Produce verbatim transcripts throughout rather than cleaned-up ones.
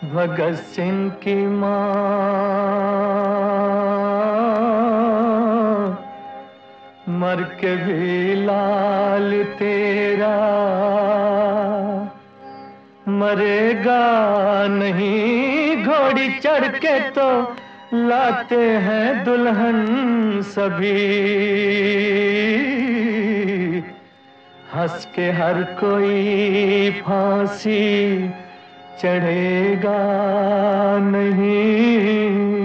भगत सिंह की माँ मर के भी लाल तेरा मरेगा नहीं। घोड़ी चढ़ के तो लाते हैं दुल्हन सभी, हंस के हर कोई फांसी चढ़ेगा नहीं।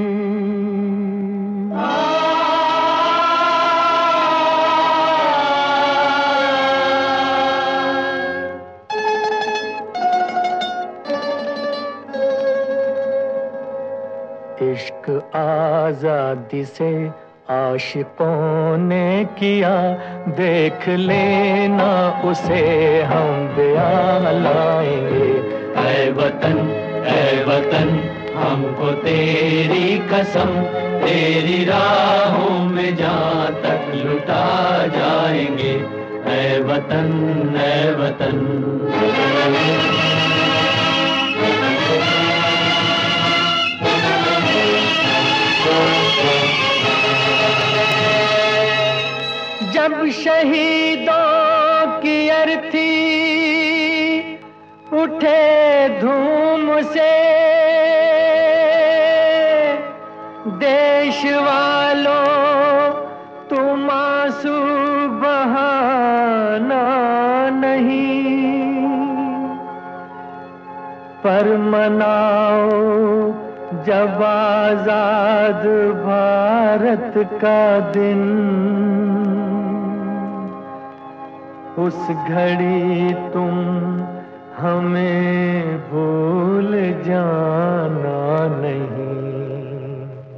इश्क आजादी से आशिकों ने किया, देख लेना उसे हम ब्याह लाएंगे। ऐ वतन ऐ वतन हमको तेरी कसम, तेरी राहों में जहाँ तक लुटा जाएंगे। ऐ वतन ऐ वतन। जब शहीदों की अर्थी उठे धूम से, देश वालों तुम आंसू बहाना नहीं, पर मनाओ जब आजाद भारत का दिन। उस घड़ी तुम हमें भूल जाना नहीं।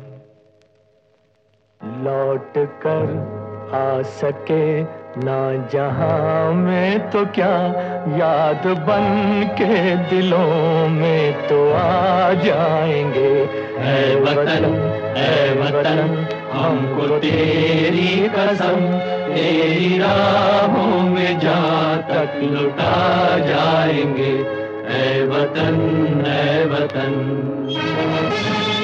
लौट कर आ सके ना जहां में तो क्या, याद बन के दिलों में तो आ जाएंगे। ऐ वतन ऐ वतन हमको तेरी कसम, तेरी राहों में जहाँ तक लुटा जाएंगे। ऐ वतन ऐ वतन।